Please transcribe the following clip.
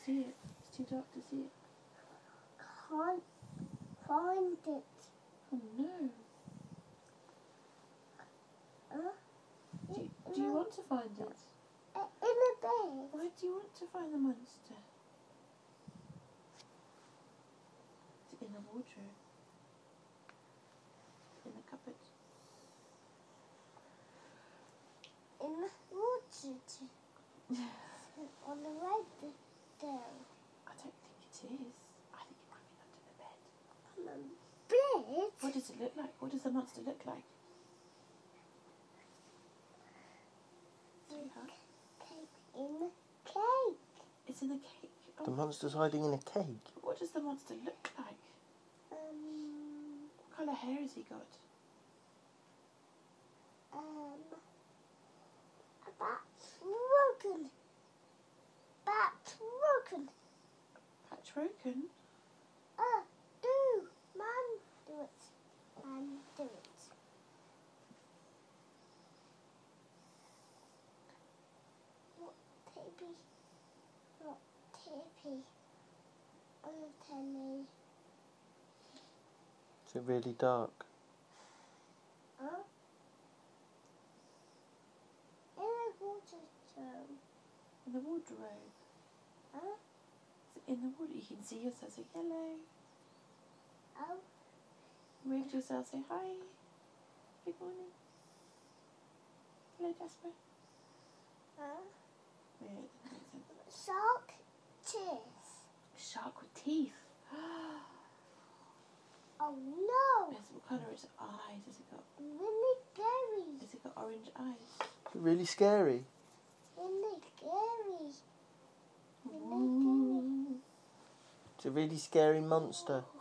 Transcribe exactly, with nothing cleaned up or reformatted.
see it. It's too dark to see it. Can't find it. Oh no. Huh? Do you, do you want to find it? Uh, in a bed. Why do you want to find the monster? Is it in the wardrobe? In the cupboard? In the water. On the right there. I don't think it is. I think it might be under the bed. On the bed? What does it look like? What does the monster look like? Sweetheart? Cake in the cake. It's in the cake. Oh. The monster's hiding in a cake. What does the monster look like? Um, What colour hair has he got? um, about broken. About broken. Patch broken? Uh, do, man, do it. Man, do it. Not tapey. Not tapey. On the telly. Is it really dark? Huh? In the water tub. In the wardrobe? Huh? Is it in the wardrobe? You can see yourself say hello. Oh. Wave to yourself, say hi. Good morning. Hello, Jasper. Huh? Yeah, it doesn't make sense. Shark teeth. Shark with teeth. Oh no! Yes, what colour is its eyes? Has it got? Really scary. Has it got orange eyes? Is it really scary? Really scary. Really Ooh. It's a really scary monster. scary.